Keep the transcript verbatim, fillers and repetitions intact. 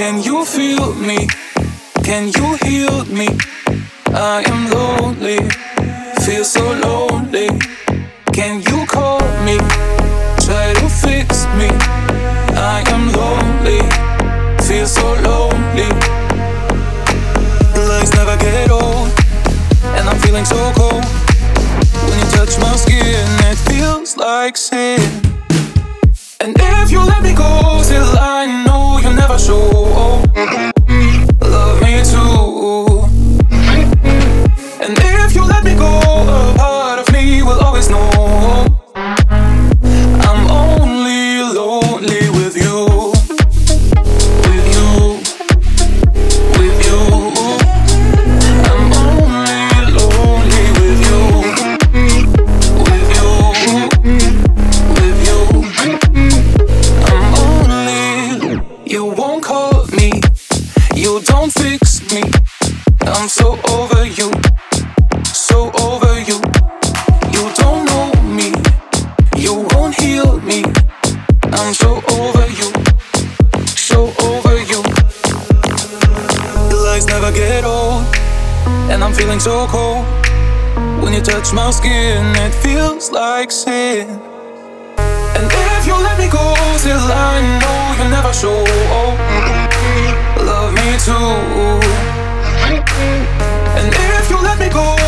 Can you feel me? Can you heal me? I am lonely, feel so lonely. Can you call me? Try to fix me. I am lonely, feel so lonely. The lights never get old, and I'm feeling so cold. When you touch my skin, it feels like sin. And if you let me go till I know you never show, love me too. And if you let me go, a part of me will always know I'm only lonely with you. With you. With you. I'm only lonely with you. With you. With you. I'm only. You won't call me. You don't fix me. I'm so over you. So over you. You don't know me. You won't heal me. I'm so over you. So over you. The lights never get old, and I'm feeling so cold. When you touch my skin, it feels like sin. And if you let me go till I know you never show, love me too. And if you let me go,